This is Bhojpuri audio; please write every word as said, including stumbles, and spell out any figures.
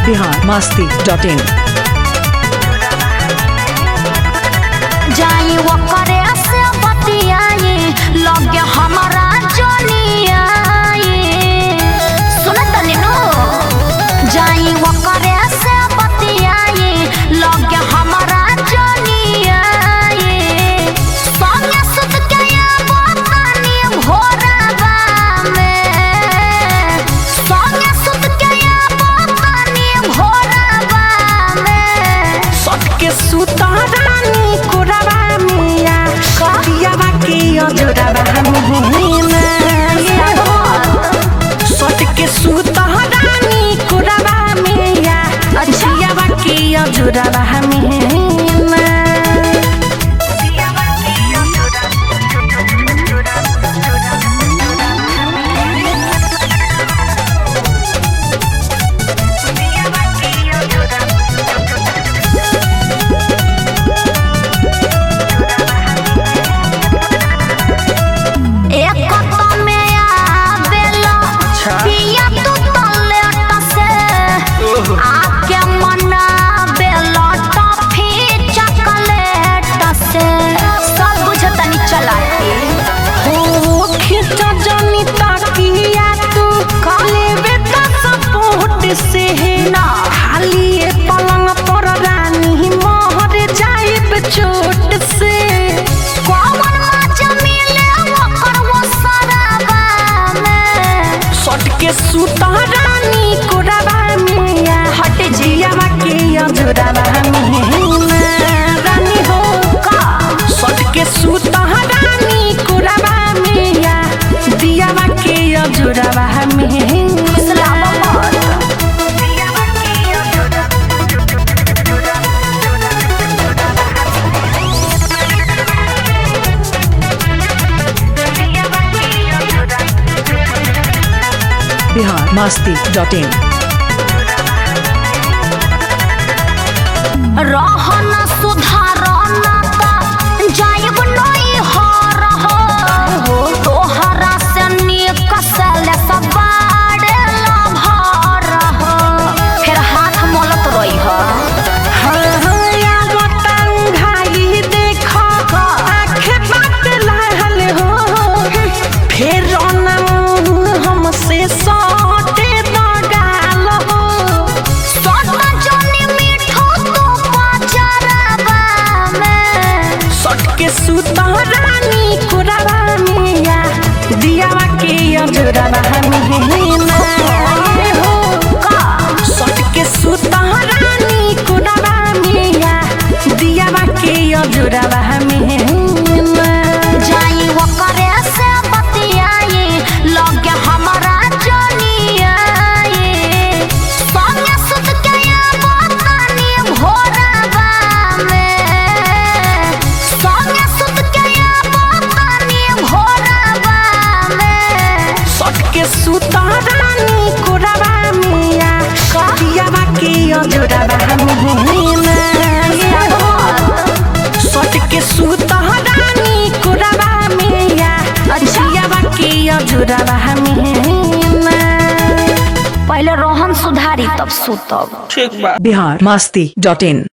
Bihar Masti dot in. जाई वो करे से बतियाई लगे हमारा जोनियाई सुन तनी नो जाई वो करे से बतियाई लगे हमारा जोनियाई सोनिया सुत के या बतानी भोरवा में सोनिया सुत के या बतानी भोरवा में सट के सुता रानी कोरवा मिया कटियावा के अजोरावा हमहिना सट के सुता रानी कोरवा मिया कटियावा के अजोरावा हमहिना आके मना बेला टॉफी चॉकलेट से सब बुझतनी चला के हो खिचा जानी ताकिया तू लेवे त सपोर्ट से ना खाली ए पलंग पर रानी मोहर जाइब चोट से कौन मजा मिले ओकर वो सराबा में सट के सुता रानी कोरवा मिया हट जियावा के अजोरावा हमहिना रानी हो का सट के सुता रानी कोरवा मिया दियावा के अजोरावा हमहिना बिहार मस्ती डॉट इन। रहन सुधारन त जाइब नहीं हर हो तोहरा से निक सले सबाड़े लभर हो फिर हाथ मोलत रही हो हाँ हाँ या बताऊं भाई देखो आँख बात लाल हो फिर रोना हमसे सौटे दगाल हो सोना जानी मीठो तो पाचरवा में सट के सुता रानी कोरवा मिया दियावा के अजोरावा हमहिना हो का सट के सुता रानी कोरवा मिया दियावा के अजोरावा हमहिना जाई वो करे से बतियाई लगे हमारा जोनियाई सोनिया सुत के या बतानी भोरवा में सोनिया सुत के या बतानी भोरवा में सट के सुता रानी कोरवा मिया कटियावा के अजोरावा हमहिना सट के सुता रानी कोरवा मिया दियावा के अजोरावा हमहिना पहले रोहन सुधारी तब सुतब बिहार मस्ती डॉट इन।